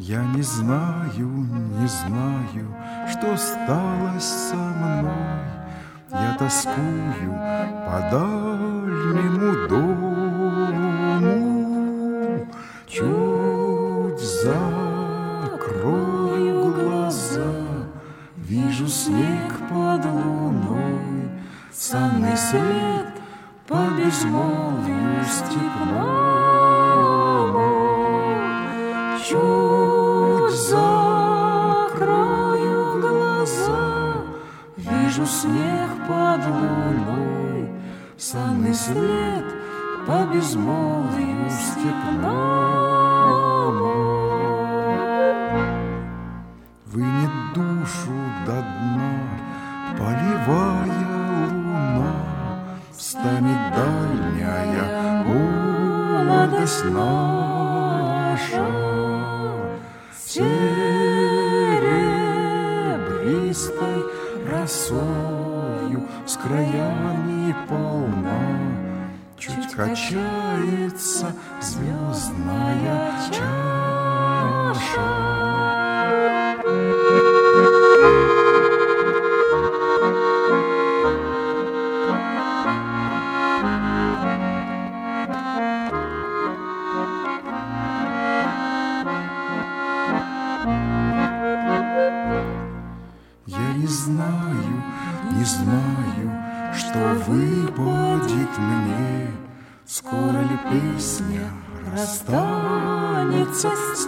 Я не знаю, не знаю, что сталось со мной. Я тоскую по дальнему дому. Чуть закрою глаза, вижу снег под луной, сонный след по безмолвию степному. Чуть закрою глаза, вижу снег под луной, сонный след по безмолвию степному. Вынет душу до дна поливая луна, встанет дальняя молодость наша. Серебристой росою с краями полна, чуть качается звездная чаша. Я не знаю, не знаю, что выпадет мне. Скоро ли песня расстанется с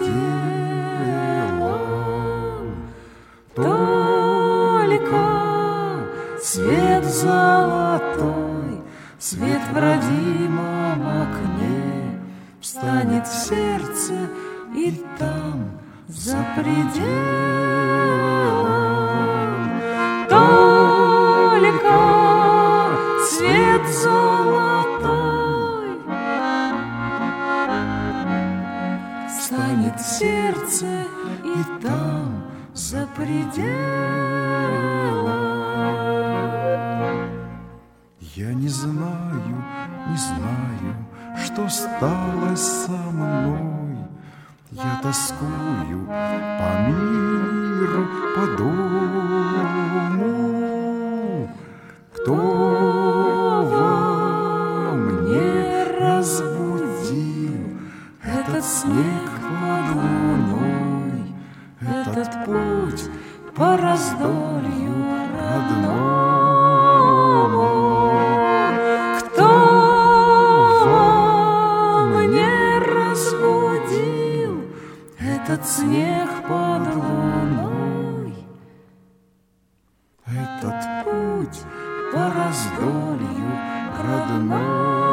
телом? Только свет золотой, свет в родимом окне, встанет в сердце и там, за пределом. Только свет золотой встанет в сердце и там, за пределом. Я не знаю, не знаю, что сталось со мной. Я тоскую по миру, по дому. Кто во мне разбудил этот снег под луной, этот путь по раздолью родному? Кто во мне разбудил этот снег под луной, этот путь по раздолью родному?